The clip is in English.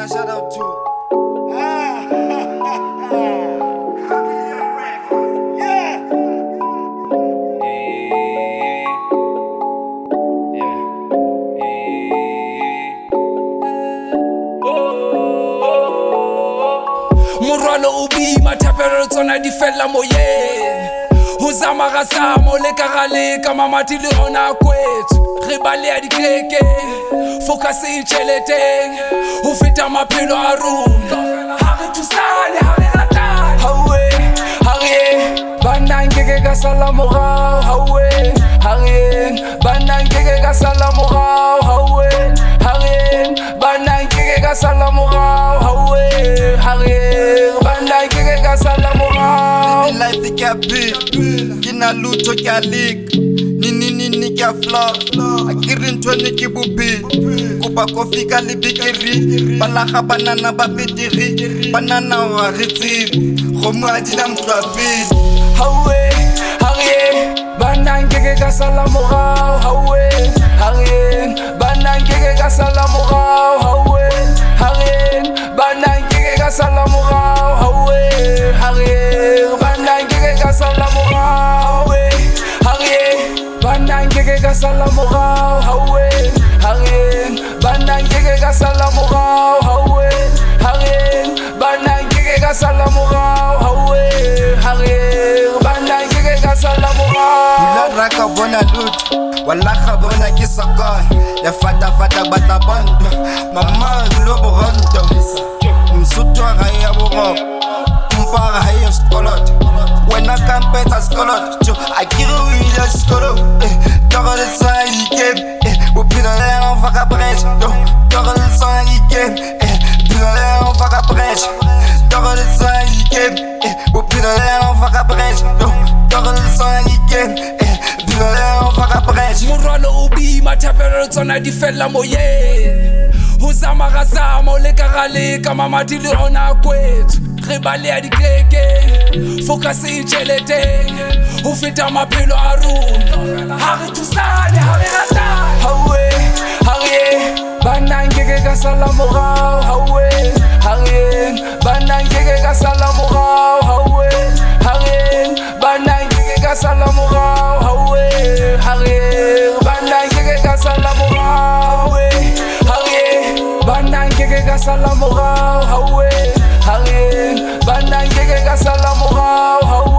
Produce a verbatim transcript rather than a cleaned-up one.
a shout out to Ah Camilla Records. Yeah. Yeah. Morwalo o boima thapelo tsona di fella moyeng ho zama ga zama le ka gale ka mamati le ona kwetso re balea dikeke focus e tšheleteng ho feta maphelo a rona ha re thusane ha re ratane hawe ha re banang ke ka sala morao hawe ha re banang ke ka sala morao hawe ha re banang ke ka sala morao hawe ha re banang ke ka sala morao life ke a bill ke na lutho ke a lick nini nini ke a flop a ke re ntwane ke bophelo kopa kofi ka le bikeri balaga banana ba peteri banana wa re tsebe gomo a dina motho a pele hawe ha re banang ke ka sala morao hawe ha re banang ke ka sala morao hawe ha re banang ke ka sala morao hawe ha re banang ke ka sala morao hawe ha re banang ke ka sala morao hawe ha re banang ke ka sala morao hawe ha re banang ke ka sala morao hawe ha re banang ke ka sala morao la raka bona lut wala ga bona ke sakwa ya fata fata batla bondo mama lo bondo msuthu ga ya borop mpara ha ya skolot wena kampetsa skolot jo akire o ile skolo toro le sa ikem bophelo le on va ka breche toro le sa ikem bophelo le on va ka breche toro le sa ikem bophelo le on va ka breche toro le sa ikem bophelo le on va ka breche morwalo o boima thapelo tsona di fella moyeng ho zama ga zama le ka gale ka mamati le ona kwetso re balea dikeke focus e tšheleteng ho feta maphelo a rona ha re thusane ha re ratane hawe ha re banang ke ka sala morao hawe ha re banang ke ka sala morao hawe ha re banang ke ka sala morao hawe ha re banang ke ka sala morao hawe ha re banang ke ka sala morao hawe ha re banang ke ka sala morao hawe